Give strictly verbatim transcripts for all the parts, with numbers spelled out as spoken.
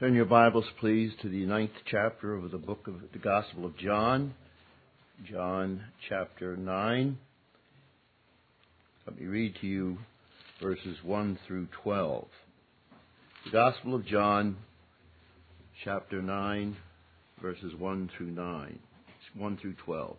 Turn your Bibles, please, to the ninth chapter of the book of the Gospel of John. John chapter nine. Let me read to you verses one through twelve. The Gospel of John, chapter nine, verses one through nine, one through twelve.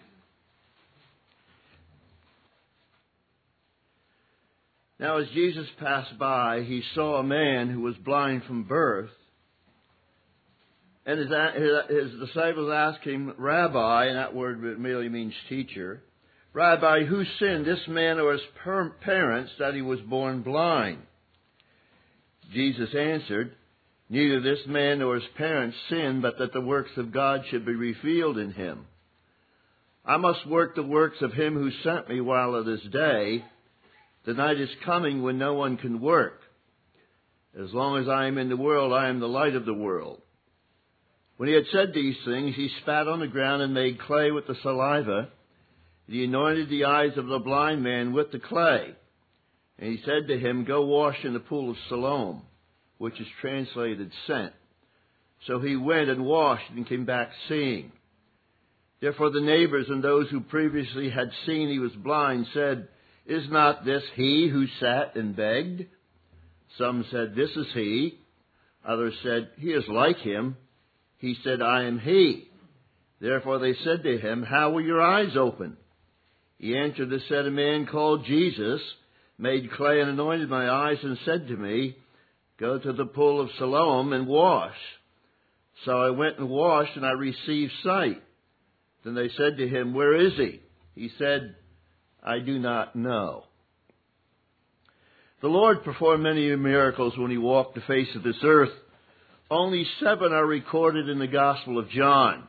Now, as Jesus passed by, he saw a man who was blind from birth. And his, his disciples asked him, Rabbi, and that word merely means teacher, Rabbi, who sinned, this man or his parents, that he was born blind? Jesus answered, Neither this man nor his parents sinned, but that the works of God should be revealed in him. I must work the works of him who sent me while it is day. The night is coming when no one can work. As long as I am in the world, I am the light of the world. When he had said these things, he spat on the ground and made clay with the saliva. He anointed the eyes of the blind man with the clay. And he said to him, Go wash in the pool of Siloam, which is translated sent. So he went and washed and came back seeing. Therefore the neighbors and those who previously had seen he was blind said, Is not this he who sat and begged? Some said, This is he. Others said, He is like him. He said, I am he. Therefore they said to him, How were your eyes opened? He answered and said, A man called Jesus made clay and anointed my eyes and said to me, Go to the pool of Siloam and wash. So I went and washed, and I received sight. Then they said to him, Where is he? He said, I do not know. The Lord performed many miracles when he walked the face of this earth. Only seven are recorded in the Gospel of John.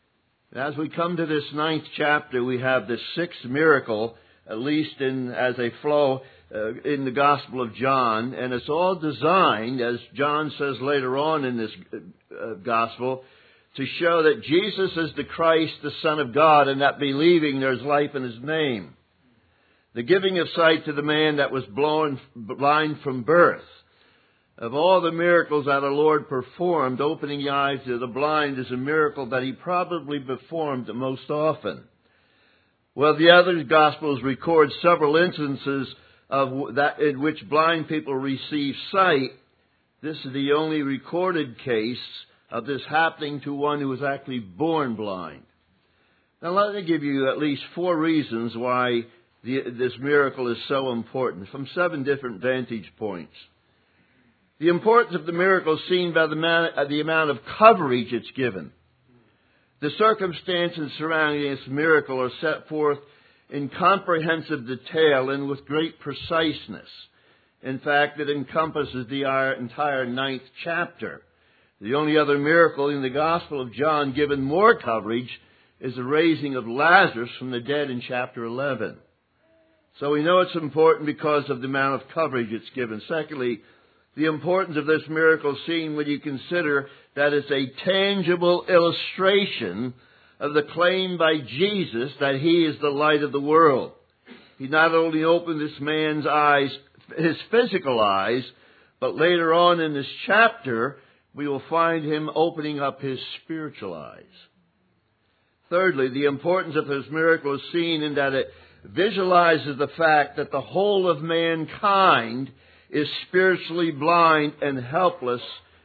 As we come to this ninth chapter, we have this sixth miracle, at least in as a flow uh, in the Gospel of John. And it's all designed, as John says later on in this uh, Gospel, to show that Jesus is the Christ, the Son of God, and that believing there's life in his name. The giving of sight to the man that was blind from birth. Of all the miracles that our Lord performed, opening the eyes of the blind is a miracle that he probably performed the most often. Well, the other Gospels record several instances of that in which blind people receive sight. This is the only recorded case of this happening to one who was actually born blind. Now, let me give you at least four reasons why the, this miracle is so important, from seven different vantage points. The importance of the miracle is seen by the, man, uh, the amount of coverage it's given. The circumstances surrounding this miracle are set forth in comprehensive detail and with great preciseness. In fact, it encompasses the entire ninth chapter. The only other miracle in the Gospel of John given more coverage is the raising of Lazarus from the dead in chapter eleven. So we know it's important because of the amount of coverage it's given. Secondly, the importance of this miracle is seen when you consider that it's a tangible illustration of the claim by Jesus that he is the light of the world. He not only opened this man's eyes, his physical eyes, but later on in this chapter, we will find him opening up his spiritual eyes. Thirdly, the importance of this miracle is seen in that it visualizes the fact that the whole of mankind is spiritually blind and helpless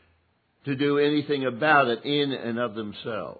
to do anything about it in and of themselves.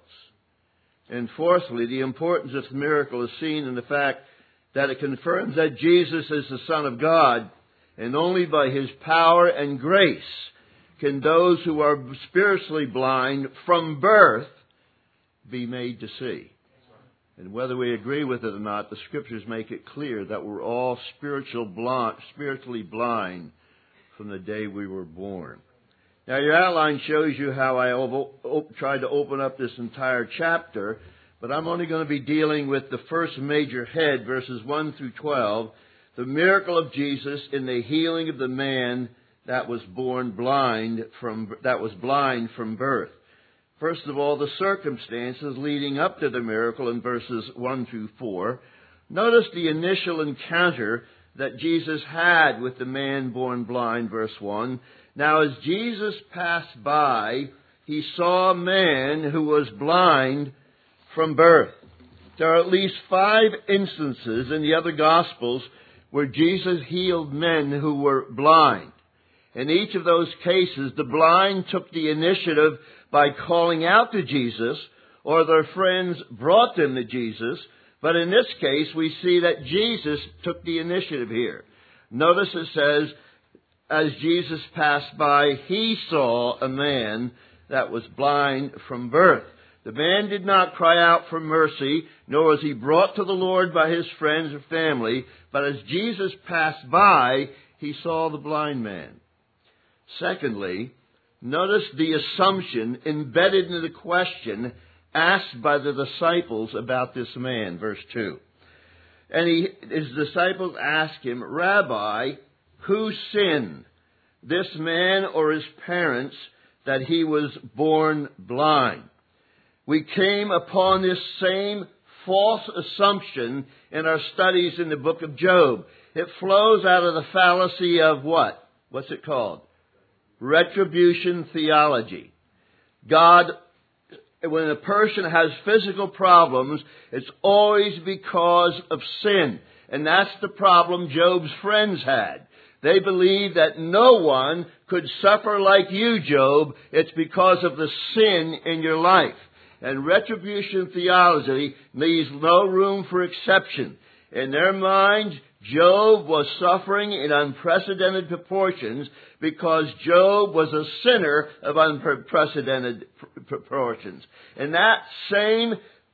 And fourthly, the importance of the miracle is seen in the fact that it confirms that Jesus is the Son of God, and only by his power and grace can those who are spiritually blind from birth be made to see. And whether we agree with it or not, the Scriptures make it clear that we're all spiritual blind, spiritually blind from the day we were born. Now, your outline shows you how I op- op- tried to open up this entire chapter, but I'm only going to be dealing with the first major head, verses one through twelve, the miracle of Jesus in the healing of the man that was born blind from that was blind from birth. First of all, the circumstances leading up to the miracle in verses one through four. Notice the initial encounter that Jesus had with the man born blind, verse one. Now as Jesus passed by, he saw a man who was blind from birth. There are at least five instances in the other Gospels where Jesus healed men who were blind. In each of those cases, the blind took the initiative by calling out to Jesus, or their friends brought them to Jesus. But in this case, we see that Jesus took the initiative here. Notice it says, as Jesus passed by, he saw a man that was blind from birth. The man did not cry out for mercy, nor was he brought to the Lord by his friends or family, but as Jesus passed by, he saw the blind man. Secondly, notice the assumption embedded in the question asked by the disciples about this man, verse two. And he, his disciples asked him, Rabbi, who sinned, this man or his parents, that he was born blind? We came upon this same false assumption in our studies in the book of Job. It flows out of the fallacy of what? What's it called? Retribution theology. God, when a person has physical problems, it's always because of sin. And that's the problem Job's friends had. They believed that no one could suffer like you, Job. It's because of the sin in your life. And retribution theology leaves no room for exception. In their minds, Job was suffering in unprecedented proportions because Job was a sinner of unprecedented proportions. And that same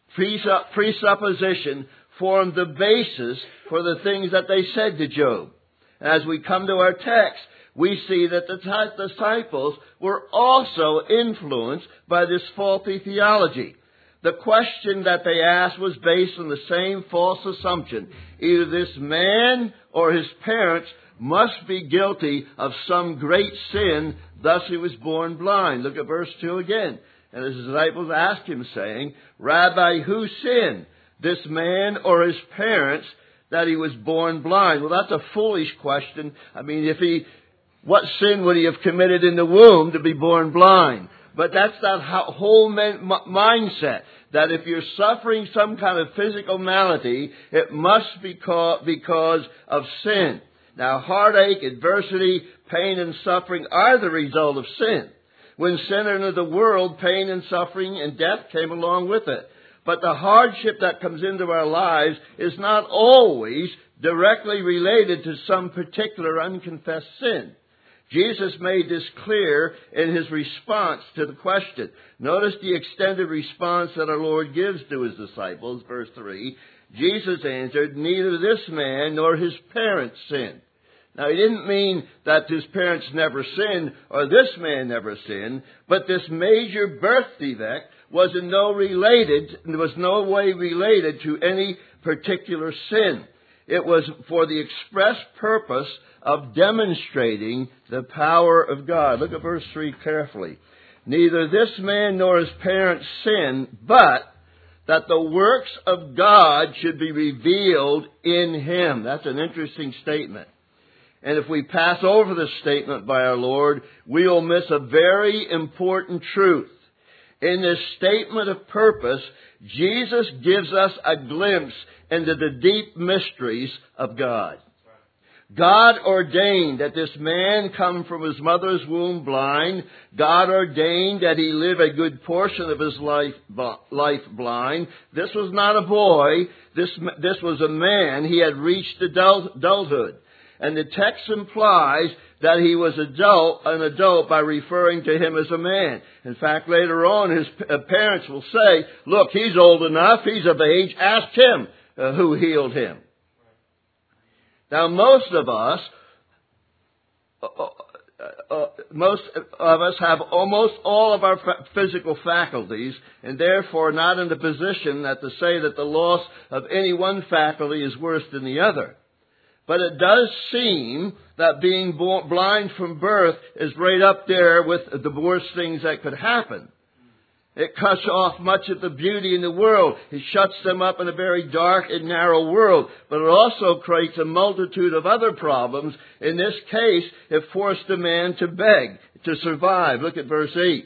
presupposition formed the basis for the things that they said to Job. As we come to our text, we see that the disciples were also influenced by this faulty theology. The question that they asked was based on the same false assumption. Either this man or his parents must be guilty of some great sin, thus he was born blind. Look at verse two again. And his disciples asked him, saying, Rabbi, who sinned, this man or his parents, that he was born blind? Well, that's a foolish question. I mean, if he... What sin would he have committed in the womb to be born blind? But that's that whole mindset, that if you're suffering some kind of physical malady, it must be because of sin. Now, heartache, adversity, pain, and suffering are the result of sin. When sin entered the world, pain and suffering and death came along with it. But the hardship that comes into our lives is not always directly related to some particular unconfessed sin. Jesus made this clear in his response to the question. Notice the extended response that our Lord gives to his disciples, verse three. Jesus answered, neither this man nor his parents sinned. Now, he didn't mean that his parents never sinned or this man never sinned, but this major birth defect was in no related, was no way related to any particular sin. It was for the express purpose of demonstrating the power of God. Look at verse three carefully. Neither this man nor his parents sinned, but that the works of God should be revealed in him. That's an interesting statement. And if we pass over this statement by our Lord, we will miss a very important truth. In this statement of purpose, Jesus gives us a glimpse into the deep mysteries of God. God ordained that this man come from his mother's womb blind. God ordained that he live a good portion of his life, life blind. This was not a boy. This, this was a man. He had reached adult, adulthood. And the text implies that he was adult, an adult by referring to him as a man. In fact, later on, his parents will say, look, he's old enough. He's of age. Ask him uh, who healed him. Now, most of us, uh, uh, most of us have almost all of our fa- physical faculties, and therefore not in the position that to say that the loss of any one faculty is worse than the other. But it does seem that being born blind from birth is right up there with the worst things that could happen. It cuts off much of the beauty in the world. It shuts them up in a very dark and narrow world. But it also creates a multitude of other problems. In this case, it forced the man to beg to survive. Look at verse eight.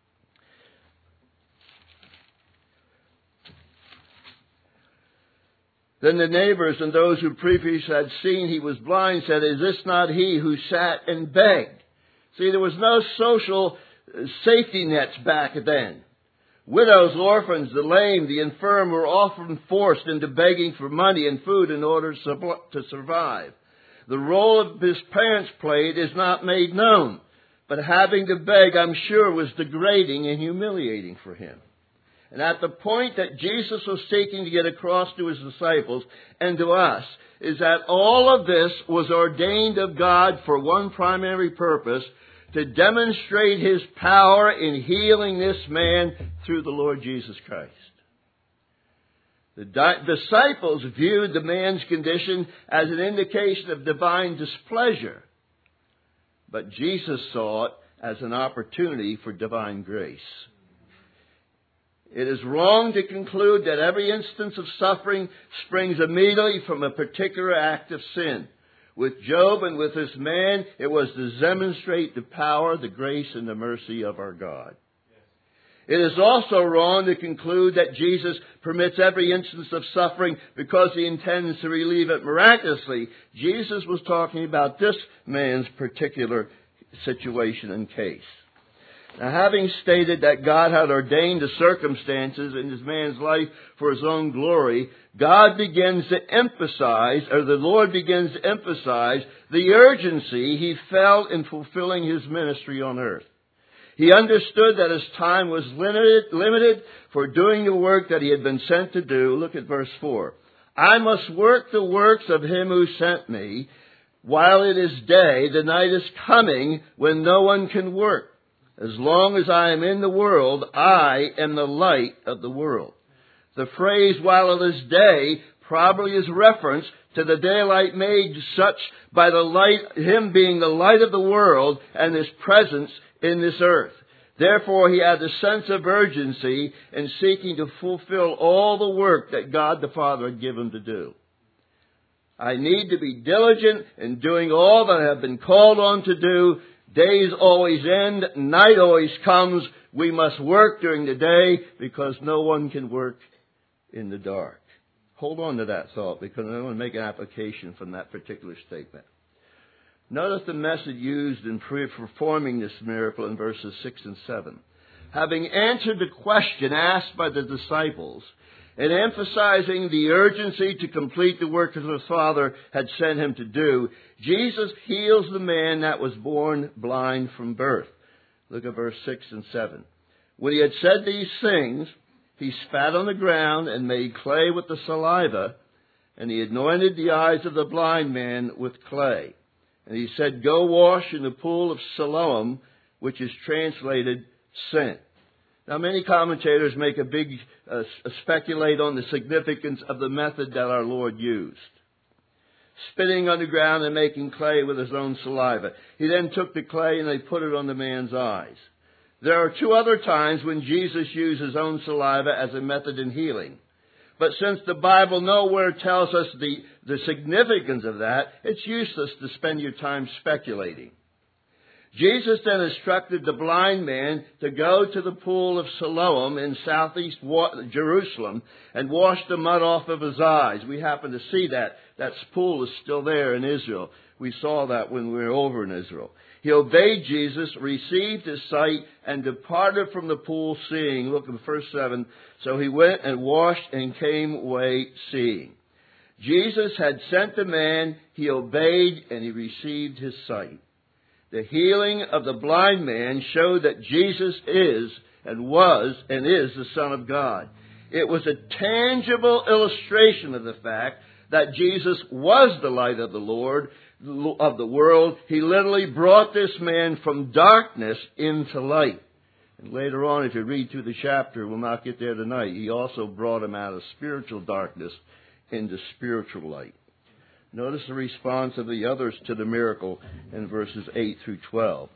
Then the neighbors and those who previously had seen he was blind said, "Is this not he who sat and begged?" See, there was no social safety nets back then. Widows, orphans, the lame, the infirm were often forced into begging for money and food in order to survive. The role of his parents played is not made known, but having to beg, I'm sure, was degrading and humiliating for him. And at the point that Jesus was seeking to get across to his disciples and to us is that all of this was ordained of God for one primary purpose, to demonstrate his power in healing this man through the Lord Jesus Christ. The di- disciples viewed the man's condition as an indication of divine displeasure, but Jesus saw it as an opportunity for divine grace. It is wrong to conclude that every instance of suffering springs immediately from a particular act of sin. With Job and with this man, it was to demonstrate the power, the grace, and the mercy of our God. It is also wrong to conclude that Jesus permits every instance of suffering because he intends to relieve it miraculously. Jesus was talking about this man's particular situation and case. Now, having stated that God had ordained the circumstances in this man's life for his own glory, God begins to emphasize, or the Lord begins to emphasize, the urgency he felt in fulfilling his ministry on earth. He understood that his time was limited, limited for doing the work that he had been sent to do. Look at verse four. I must work the works of him who sent me. While it is day, the night is coming when no one can work. As long as I am in the world, I am the light of the world. The phrase, while it is day, probably is reference to the daylight made such by the light, him being the light of the world and his presence in this earth. Therefore, he had a sense of urgency in seeking to fulfill all the work that God the Father had given him to do. I need to be diligent in doing all that I have been called on to do. Days always end, night always comes. We must work during the day because no one can work in the dark. Hold on to that thought because I want to make an application from that particular statement. Notice the method used in performing this miracle in verses six and seven. Having answered the question asked by the disciples and emphasizing the urgency to complete the work that his Father had sent him to do, Jesus heals the man that was born blind from birth. Look at verse six and seven. When he had said these things, he spat on the ground and made clay with the saliva, and he anointed the eyes of the blind man with clay. And he said, go wash in the pool of Siloam, which is translated sent. Now, many commentators make a big, uh, speculate on the significance of the method that our Lord used. Spitting on the ground and making clay with his own saliva. He then took the clay and they put it on the man's eyes. There are two other times when Jesus used his own saliva as a method in healing. But since the Bible nowhere tells us the, the significance of that, it's useless to spend your time speculating. Jesus then instructed the blind man to go to the pool of Siloam in southeast Jerusalem and wash the mud off of his eyes. We happen to see that. That pool is still there in Israel. We saw that when we were over in Israel. He obeyed Jesus, received his sight, and departed from the pool seeing. Look at verse seven. So he went and washed and came away seeing. Jesus had sent the man, he obeyed, and he received his sight. The healing of the blind man showed that Jesus is and was and is the Son of God. It was a tangible illustration of the fact that Jesus was the light of the Lord, of the world. He literally brought this man from darkness into light. And later on, if you read through the chapter, we'll not get there tonight, he also brought him out of spiritual darkness into spiritual light. Notice the response of the others to the miracle in verses eight through twelve.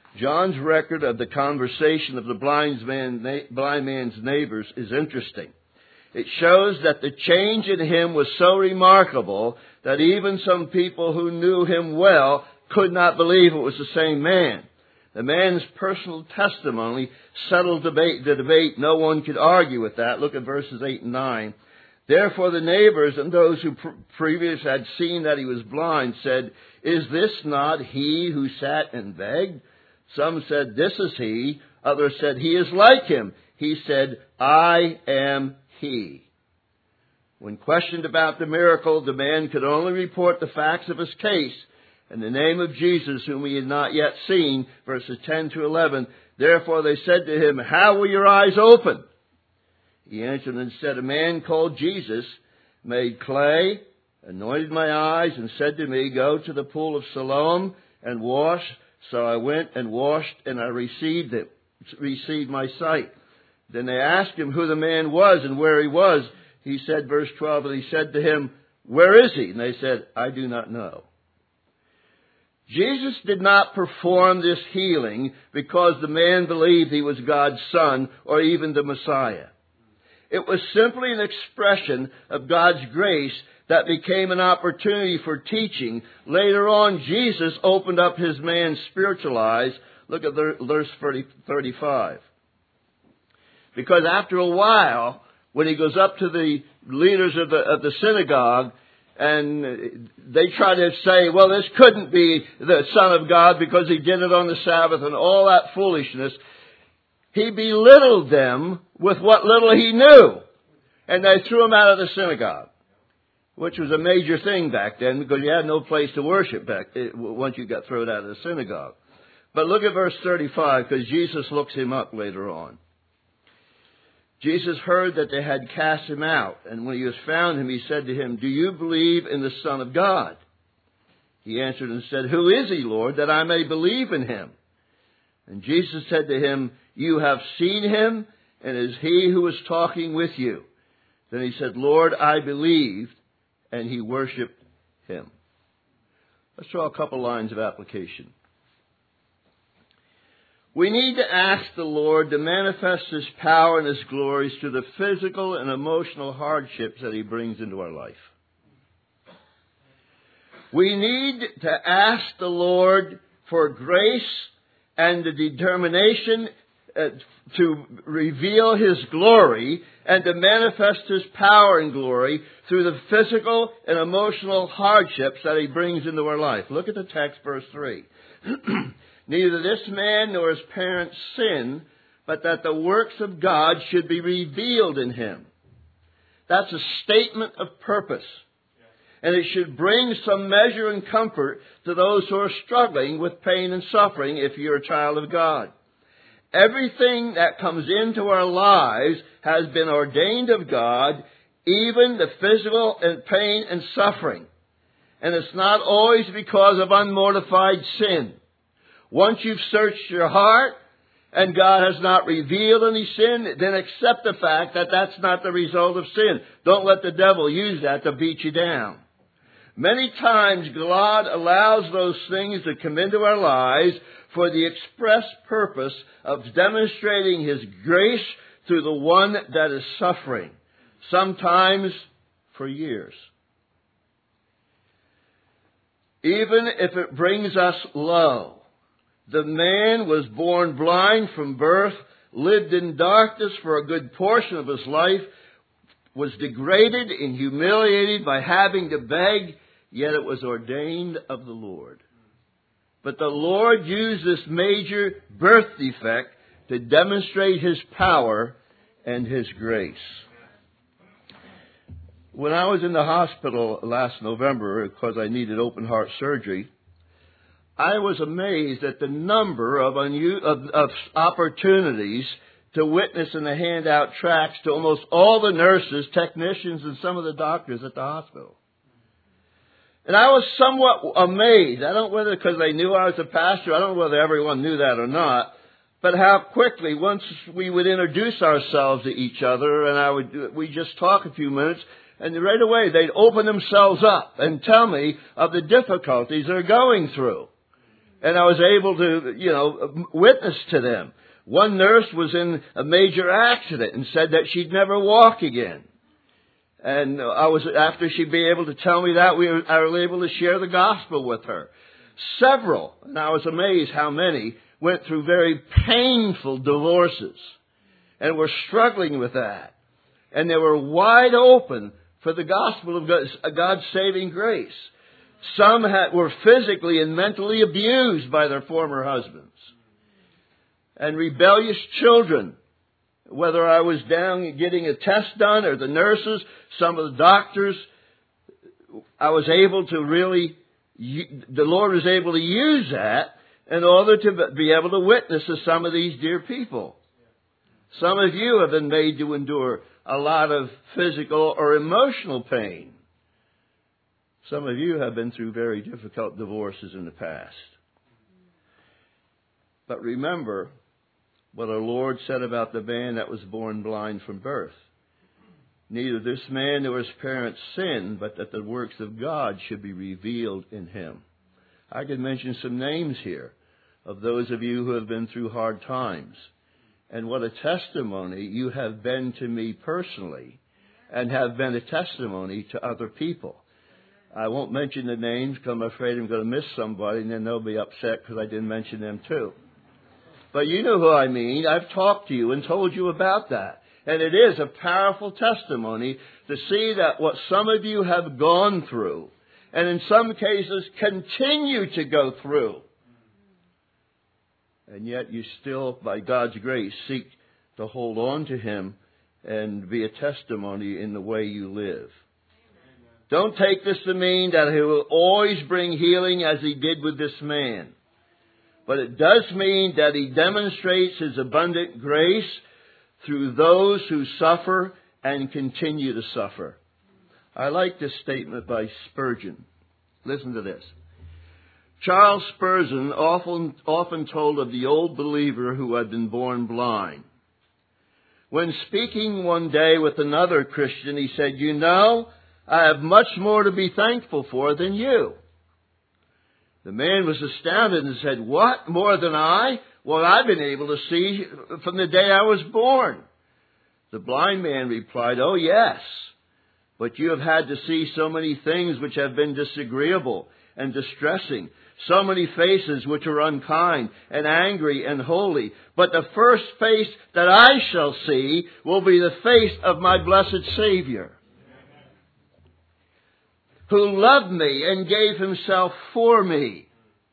John's record of the conversation of the blind, man, blind man's neighbors is interesting. It shows that the change in him was so remarkable that even some people who knew him well could not believe it was the same man. The man's personal testimony settled debate, the debate. No one could argue with that. Look at verses eight and nine. Therefore the neighbors and those who pr- previous had seen that he was blind said, "Is this not he who sat and begged?" Some said, "This is he." Others said, "He is like him." He said, "I am he." When questioned about the miracle, the man could only report the facts of his case. In the name of Jesus, whom he had not yet seen, verses ten to eleven, therefore they said to him, "How were your eyes opened?" He answered and said, "A man called Jesus made clay, anointed my eyes, and said to me, 'Go to the pool of Siloam and wash.' So I went and washed, and I received it, received my sight." Then they asked him who the man was and where he was. He said, verse twelve, and he said to him, "Where is he?" And they said, "I do not know." Jesus did not perform this healing because the man believed he was God's son or even the Messiah. It was simply an expression of God's grace that became an opportunity for teaching. Later on, Jesus opened up his man's spiritual eyes. Look at verse thirty-five. Because after a while, when he goes up to the leaders of the, of the synagogue, and they try to say, well, this couldn't be the Son of God because he did it on the Sabbath and all that foolishness, he belittled them with what little he knew. And they threw him out of the synagogue, which was a major thing back then because you had no place to worship back once you got thrown out of the synagogue. But look at verse thirty-five, because Jesus looks him up later on. Jesus heard that they had cast him out, and when he was found him, he said to him, "Do you believe in the Son of God?" He answered and said, "Who is he, Lord, that I may believe in him?" And Jesus said to him, "You have seen him, and it is he who is talking with you." Then he said, "Lord, I believed," and he worshipped him. Let's draw a couple lines of application. We need to ask the Lord to manifest His power and His glories through the physical and emotional hardships that He brings into our life. We need to ask the Lord for grace and the determination uh, to reveal His glory and to manifest His power and glory through the physical and emotional hardships that He brings into our life. Look at the text, verse three. Neither this man nor his parents sinned, but that the works of God should be revealed in him. That's a statement of purpose. And it should bring some measure and comfort to those who are struggling with pain and suffering if you're a child of God. Everything that comes into our lives has been ordained of God, even the physical and pain and suffering. And it's not always because of unmortified sin. Once you've searched your heart and God has not revealed any sin, then accept the fact that that's not the result of sin. Don't let the devil use that to beat you down. Many times God allows those things to come into our lives for the express purpose of demonstrating His grace through the one that is suffering, sometimes for years. Even if it brings us low. The man was born blind from birth, lived in darkness for a good portion of his life, was degraded and humiliated by having to beg, yet it was ordained of the Lord. But the Lord used this major birth defect to demonstrate His power and His grace. When I was in the hospital last November because I needed open heart surgery, I was amazed at the number of, unu- of, of opportunities to witness and to hand out tracts to almost all the nurses, technicians, and some of the doctors at the hospital. And I was somewhat amazed. I don't know whether because they knew I was a pastor. I don't know whether everyone knew that or not. But how quickly, once we would introduce ourselves to each other, and I would we just talk a few minutes, and right away they'd open themselves up and tell me of the difficulties they're going through. And I was able to, you know, witness to them. One nurse was in a major accident and said that she'd never walk again. And I was, after she'd be able to tell me that, we were, I was able to share the gospel with her. Several, and I was amazed how many, went through very painful divorces and were struggling with that. And they were wide open for the gospel of God's saving grace. Some had, were physically and mentally abused by their former husbands. And rebellious children, whether I was down getting a test done or the nurses, some of the doctors, I was able to really, the Lord was able to use that in order to be able to witness to some of these dear people. Some of you have been made to endure a lot of physical or emotional pain. Some of you have been through very difficult divorces in the past. But remember what our Lord said about the man that was born blind from birth. Neither this man nor his parents sinned, but that the works of God should be revealed in him. I could mention some names here of those of you who have been through hard times. And what a testimony you have been to me personally, and have been a testimony to other people. I won't mention the names because I'm afraid I'm going to miss somebody, and then they'll be upset because I didn't mention them too. But you know who I mean. I've talked to you and told you about that. And it is a powerful testimony to see that what some of you have gone through, and in some cases continue to go through, and yet you still, by God's grace, seek to hold on to Him and be a testimony in the way you live. Don't take this to mean that He will always bring healing as He did with this man. But it does mean that He demonstrates His abundant grace through those who suffer and continue to suffer. I like this statement by Spurgeon. Listen to this. Charles Spurgeon often, often told of the old believer who had been born blind. When speaking one day with another Christian, he said, "You know, I have much more to be thankful for than you." The man was astounded and said, "What? More than I? Well, I've been able to see from the day I was born." The blind man replied, "Oh, yes, but you have had to see so many things which have been disagreeable and distressing, so many faces which are unkind and angry and holy. But the first face that I shall see will be the face of my blessed Savior, who loved me and gave Himself for me."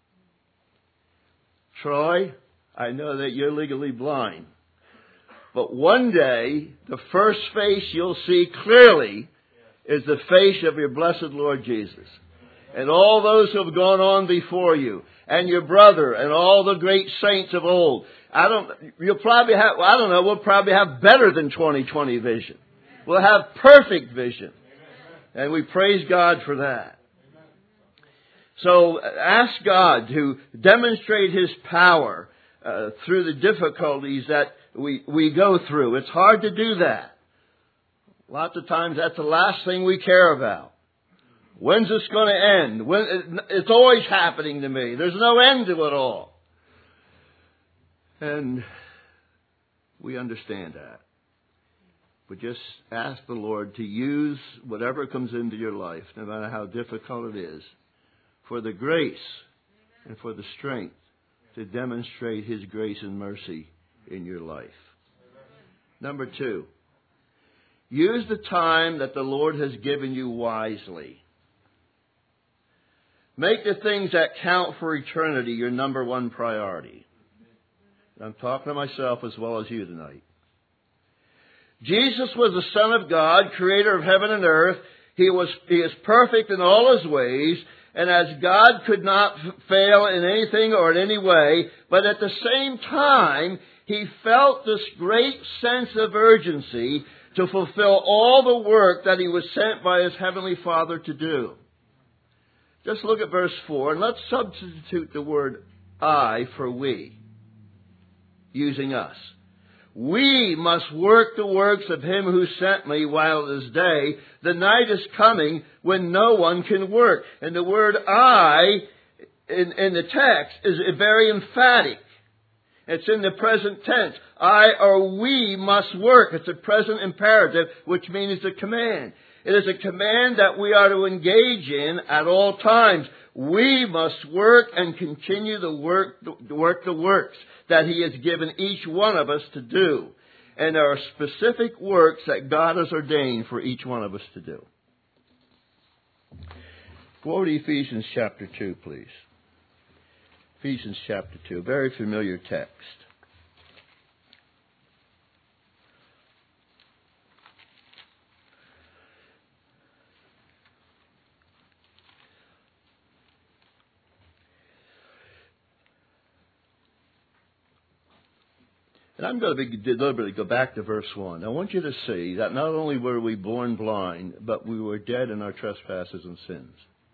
Troy, I know that you're legally blind, but one day the first face you'll see clearly is the face of your blessed Lord Jesus. And all those who have gone on before you, and your brother, and all the great saints of old. I don't, you'll probably have, I don't know, we'll probably have better than twenty twenty vision. We'll have perfect vision. And we praise God for that. So ask God to demonstrate His power uh, through the difficulties that we, we go through. It's hard to do that. Lots of times that's the last thing we care about. When's this going to end? When, it's always happening to me. There's no end to it all. And we understand that. But just ask the Lord to use whatever comes into your life, no matter how difficult it is, for the grace and for the strength to demonstrate His grace and mercy in your life. Number two, use the time that the Lord has given you wisely. Make the things that count for eternity your number one priority. I'm talking to myself as well as you tonight. Jesus was the Son of God, creator of heaven and earth. He was, he is perfect in all His ways. And as God could not fail in anything or in any way, but at the same time, He felt this great sense of urgency to fulfill all the work that He was sent by His Heavenly Father to do. Just look at verse four, and let's substitute the word I for we, using us. We must work the works of Him who sent me while it is day. The night is coming when no one can work. And the word I in, in the text is very emphatic. It's in the present tense. I or we must work. It's a present imperative, which means it's a command. It is a command that we are to engage in at all times. We must work and continue the work, the work the works that He has given each one of us to do. And there are specific works that God has ordained for each one of us to do. Go over to Ephesians chapter two, please. Ephesians chapter two, a very familiar text. And I'm going to be deliberately go back to verse one. I want you to see that not only were we born blind, but we were dead in our trespasses and sins.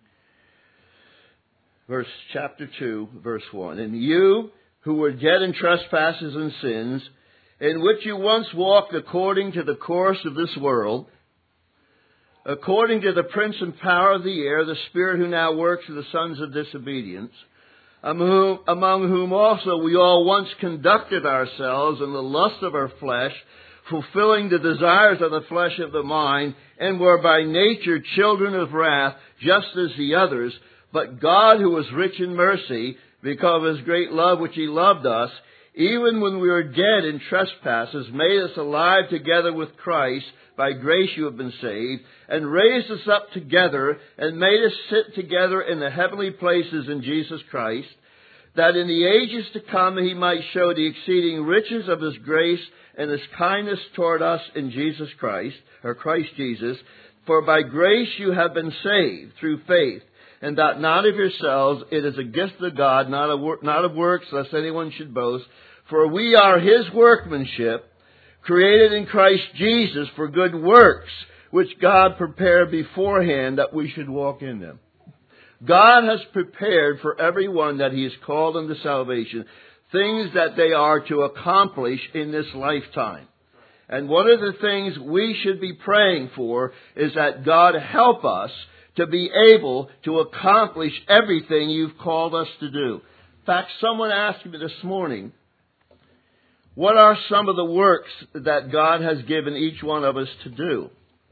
Verse chapter two, verse one. And you who were dead in trespasses and sins, in which you once walked according to the course of this world, according to the prince and power of the air, the spirit who now works in the sons of disobedience, among whom also we all once conducted ourselves in the lust of our flesh, fulfilling the desires of the flesh of the mind, and were by nature children of wrath, just as the others. But God, who was rich in mercy, because of His great love which He loved us, even when we were dead in trespasses, made us alive together with Christ. By grace you have been saved, and raised us up together, and made us sit together in the heavenly places in Jesus Christ, that in the ages to come He might show the exceeding riches of His grace and His kindness toward us in Jesus Christ, or Christ Jesus. For by grace you have been saved through faith, and that not of yourselves, it is a gift of God, not of, not of works, lest anyone should boast. For we are His workmanship, created in Christ Jesus for good works, which God prepared beforehand that we should walk in them. God has prepared for everyone that He has called unto salvation things that they are to accomplish in this lifetime. And one of the things we should be praying for is that God help us to be able to accomplish everything You've called us to do. In fact, someone asked me this morning, what are some of the works that God has given each one of us to do?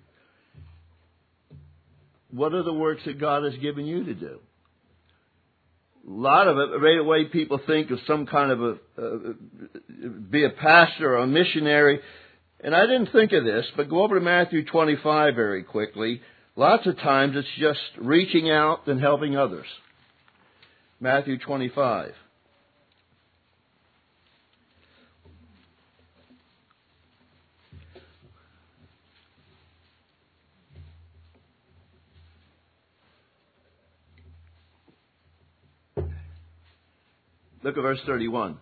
What are the works that God has given you to do? A lot of it, right away people think of some kind of a, uh, be a pastor or a missionary. And I didn't think of this, but go over to Matthew twenty-five very quickly. Lots of times it's just reaching out and helping others. Matthew twenty-five. Look at verse thirty-one.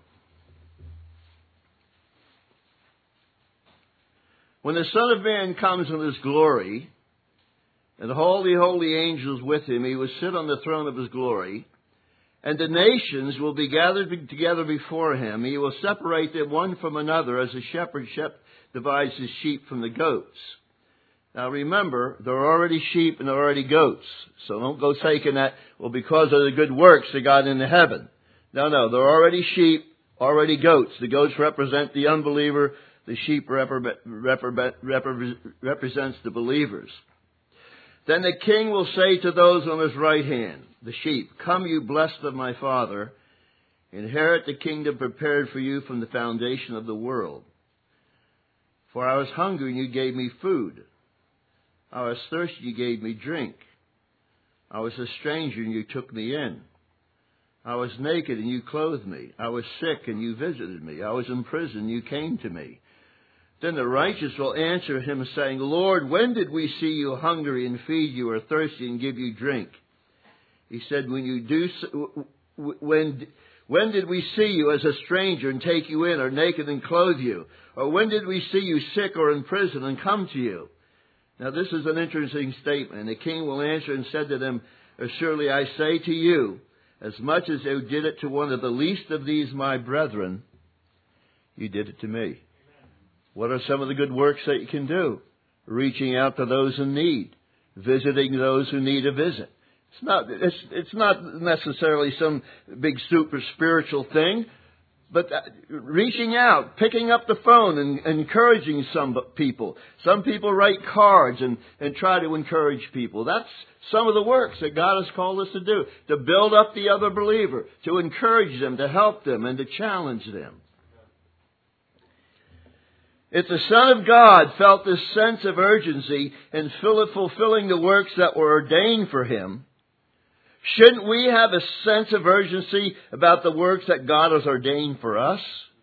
When the Son of Man comes in His glory, and the holy, holy angels with Him, He will sit on the throne of His glory, and the nations will be gathered together before Him. He will separate them one from another, as a shepherd divides his sheep from the goats. Now remember, there are already sheep and there are already goats. So don't go taking that, well, because of the good works they got into heaven. No, no, they're already sheep, already goats. The goats represent the unbeliever. The sheep repre- repre- repre- represents the believers. Then the King will say to those on His right hand, the sheep, come you blessed of my Father, inherit the kingdom prepared for you from the foundation of the world. For I was hungry and you gave me food. I was thirsty, you gave me drink. I was a stranger and you took me in. I was naked and you clothed me. I was sick and you visited me. I was in prison and you came to me. Then the righteous will answer Him saying, Lord, when did we see you hungry and feed you, or thirsty and give you drink? He said, when you do so, when when did we see you as a stranger and take you in, or naked and clothe you? Or when did we see you sick or in prison and come to you? Now this is an interesting statement. The King will answer and said to them, surely I say to you, as much as you did it to one of the least of these my brethren, you did it to me. What are some of the good works that you can do? Reaching out to those in need. Visiting those who need a visit. It's not, it's, it's not necessarily some big super spiritual thing, but reaching out, picking up the phone and encouraging some people. Some people write cards and, and try to encourage people. That's some of the works that God has called us to do, to build up the other believer, to encourage them, to help them, and to challenge them. If the Son of God felt this sense of urgency in fulfilling the works that were ordained for Him, shouldn't we have a sense of urgency about the works that God has ordained for us?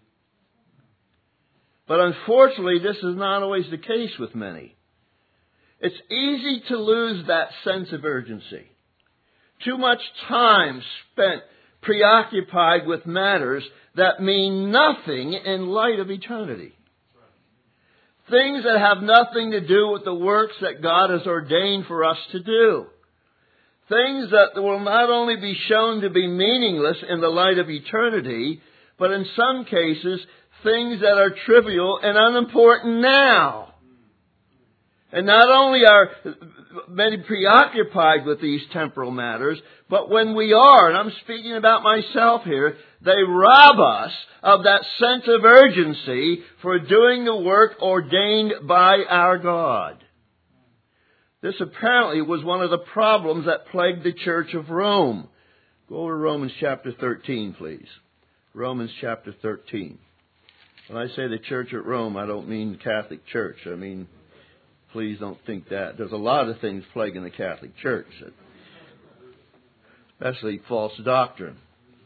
But unfortunately, this is not always the case with many. It's easy to lose that sense of urgency. Too much time spent preoccupied with matters that mean nothing in light of eternity. Things that have nothing to do with the works that God has ordained for us to do. Things that will not only be shown to be meaningless in the light of eternity, but in some cases, things that are trivial and unimportant now. And not only are many preoccupied with these temporal matters, but when we are, and I'm speaking about myself here, they rob us of that sense of urgency for doing the work ordained by our God. This apparently was one of the problems that plagued the Church of Rome. Go over to Romans chapter thirteen, please. Romans chapter thirteen. When I say the Church at Rome, I don't mean the Catholic Church. I mean, please don't think that. There's a lot of things plaguing the Catholic Church, especially false doctrine.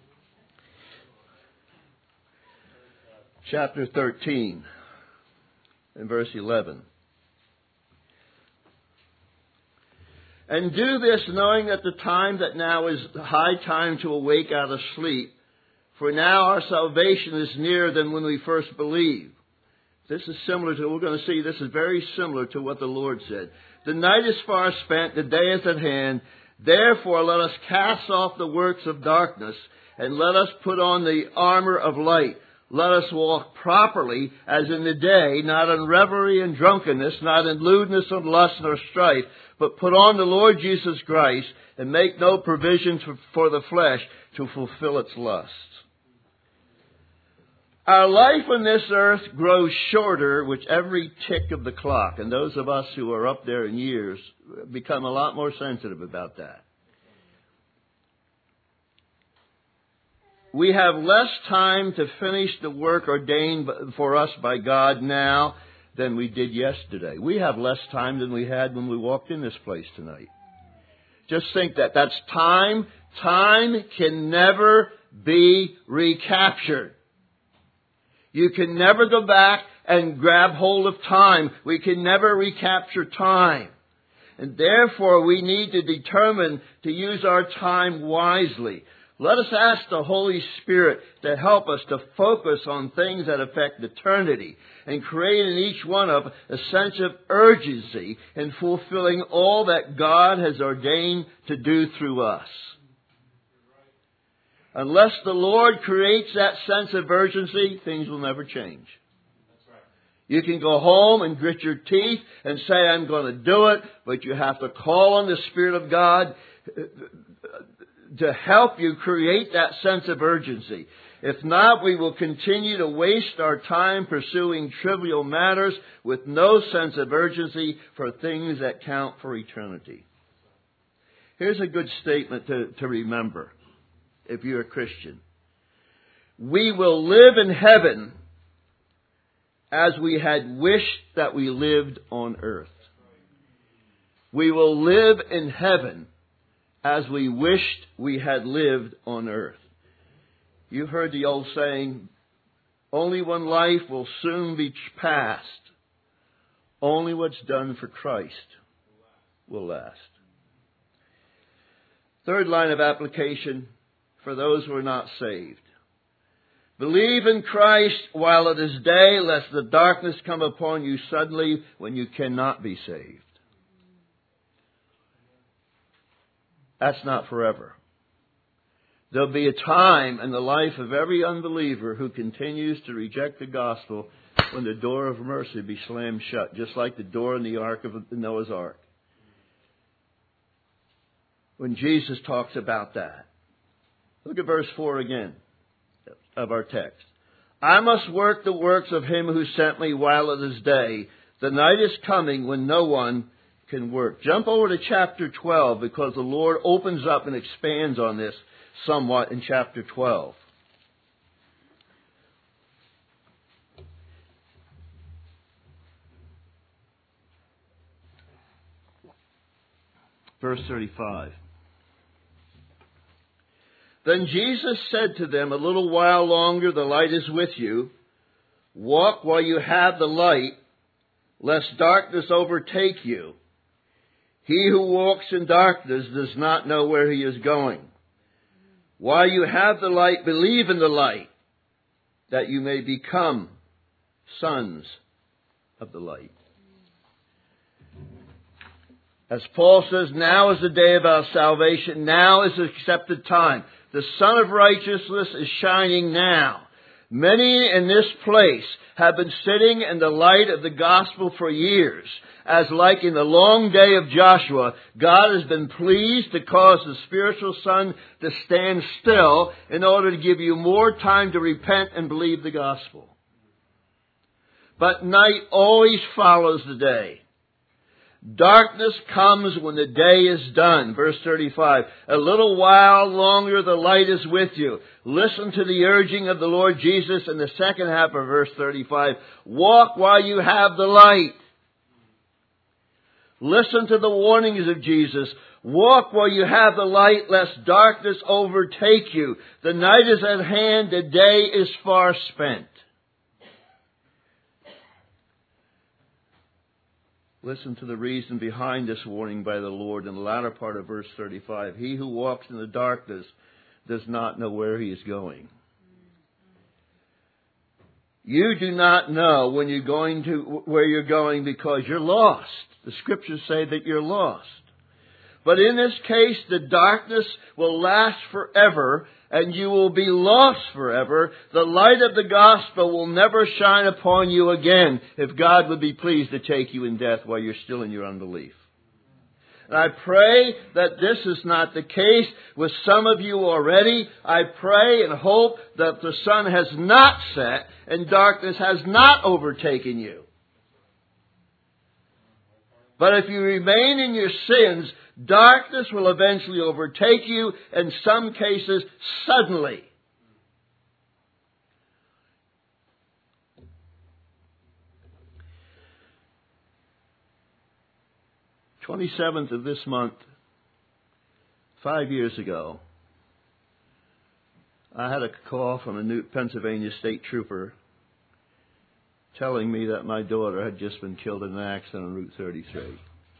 Chapter thirteen, and verse eleven. And do this knowing that the time that now is the high time to awake out of sleep. For now our salvation is nearer than when we first believed. This is similar to, we're going to see, this is very similar to what the Lord said. The night is far spent, the day is at hand. Therefore let us cast off the works of darkness, and let us put on the armor of light. Let us walk properly as in the day, not in revelry and drunkenness, not in lewdness and lust nor strife, but put on the Lord Jesus Christ and make no provision for, for the flesh to fulfill its lusts. Our life on this earth grows shorter with every tick of the clock. And those of us who are up there in years become a lot more sensitive about that. We have less time to finish the work ordained for us by God now than we did yesterday. We have less time than we had when we walked in this place tonight. Just think that. That's time. Time can never be recaptured. You can never go back and grab hold of time. We can never recapture time. And therefore we need to determine to use our time wisely. Let us ask the Holy Spirit to help us to focus on things that affect eternity and create in each one of us a sense of urgency in fulfilling all that God has ordained to do through us. Unless the Lord creates that sense of urgency, things will never change. You can go home and grit your teeth and say, I'm going to do it, but you have to call on the Spirit of God to help you create that sense of urgency. If not, we will continue to waste our time pursuing trivial matters with no sense of urgency for things that count for eternity. Here's a good statement to, to remember if you're a Christian. We will live in heaven as we had wished that we lived on earth. We will live in heaven as we wished we had lived on earth. You've heard the old saying, only one life will soon be past. Only what's done for Christ will last. Third line of application for those who are not saved. Believe in Christ while it is day, lest the darkness come upon you suddenly when you cannot be saved. That's not forever. There'll be a time in the life of every unbeliever who continues to reject the gospel when the door of mercy be slammed shut, just like the door in the ark of Noah's ark. when Jesus talks about that. Look at verse four again of our text. I must work the works of him who sent me while it is day. The night is coming when no one can work. Jump over to chapter twelve, because the Lord opens up and expands on this somewhat in chapter twelve. Verse thirty-five. Then Jesus said to them, a little while longer the light is with you. Walk while you have the light, lest darkness overtake you. He who walks in darkness does not know where he is going. While you have the light, believe in the light, that you may become sons of the light. As Paul says, now is the day of our salvation. Now is the accepted time. The Son of Righteousness is shining now. Many in this place have been sitting in the light of the gospel for years. As like in the long day of Joshua, God has been pleased to cause the spiritual sun to stand still in order to give you more time to repent and believe the gospel. But night always follows the day. Darkness comes when the day is done. Verse thirty-five. A little while longer the light is with you. Listen to the urging of the Lord Jesus in the second half of verse thirty-five. Walk while you have the light. Listen to the warnings of Jesus. Walk while you have the light, lest darkness overtake you. The night is at hand, the day is far spent. Listen to the reason behind this warning by the Lord in the latter part of verse thirty-five. He who walks in the darkness does not know where he is going. You do not know when you're going to where you're going because you're lost. The scriptures say that you're lost. But in this case, the darkness will last forever, and you will be lost forever. The light of the gospel will never shine upon you again if God would be pleased to take you in death while you're still in your unbelief. And I pray that this is not the case with some of you already. I pray and hope that the sun has not set and darkness has not overtaken you. But if you remain in your sins, darkness will eventually overtake you, in some cases suddenly. twenty-seventh of this month, five years ago, I had a call from a New Pennsylvania state trooper telling me that my daughter had just been killed in an accident on Route thirty-three.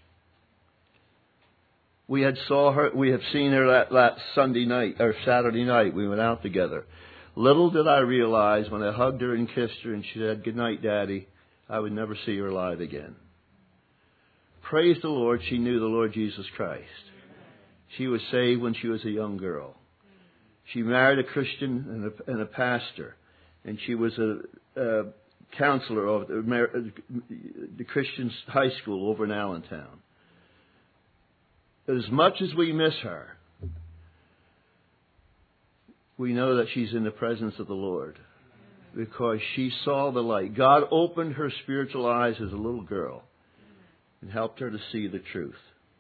We had saw her. We had seen her that, that Sunday night or Saturday night. We went out together. Little did I realize when I hugged her and kissed her and she said, "Good night, Daddy," I would never see her alive again. Praise the Lord, she knew the Lord Jesus Christ. She was saved when she was a young girl. She married a Christian and a, and a pastor, and she was a, a counselor of the, the Christian high school over in Allentown. As much as we miss her, we know that she's in the presence of the Lord because she saw the light. God opened her spiritual eyes as a little girl and helped her to see the truth.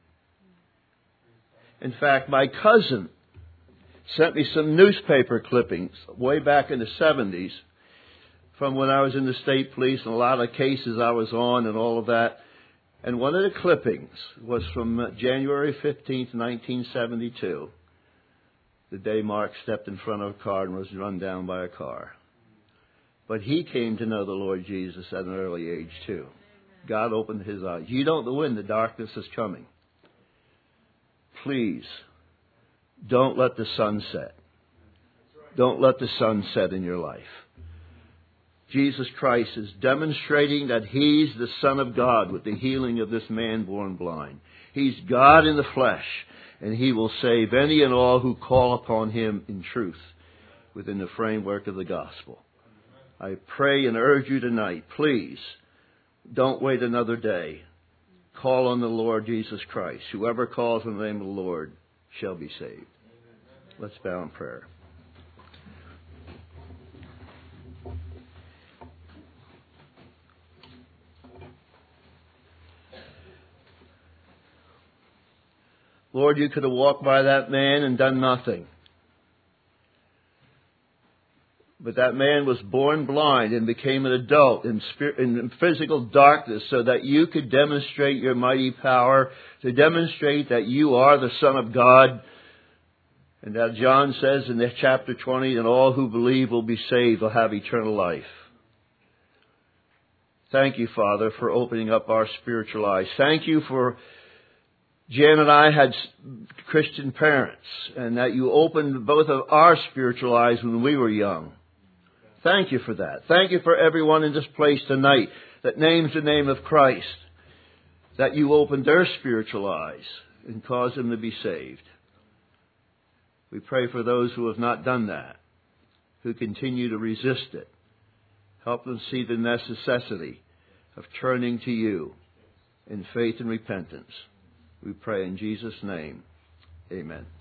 In fact, my cousin sent me some newspaper clippings way back in the seventies from when I was in the state police and a lot of cases I was on and all of that. And one of the clippings was from January fifteenth, nineteen seventy-two, the day Mark stepped in front of a car and was run down by a car. But he came to know the Lord Jesus at an early age too. God opened his eyes. You don't know when the darkness is coming. Please, don't let the sun set. Don't let the sun set in your life. Jesus Christ is demonstrating that He's the Son of God with the healing of this man born blind. He's God in the flesh, and He will save any and all who call upon Him in truth within the framework of the gospel. I pray and urge you tonight, please, don't wait another day. Call on the Lord Jesus Christ. Whoever calls on the name of the Lord shall be saved. Let's bow in prayer. Lord, you could have walked by that man and done nothing. But that man was born blind and became an adult in, spirit, in physical darkness so that you could demonstrate your mighty power, to demonstrate that you are the Son of God. And that John says in chapter twenty, and all who believe will be saved, will have eternal life. Thank you, Father, for opening up our spiritual eyes. Thank you for Jan and I had Christian parents, and that you opened both of our spiritual eyes when we were young. Thank you for that. Thank you for everyone in this place tonight that names the name of Christ, that you opened their spiritual eyes and caused them to be saved. We pray for those who have not done that, who continue to resist it. Help them see the necessity of turning to you in faith and repentance. We pray in Jesus' name. Amen.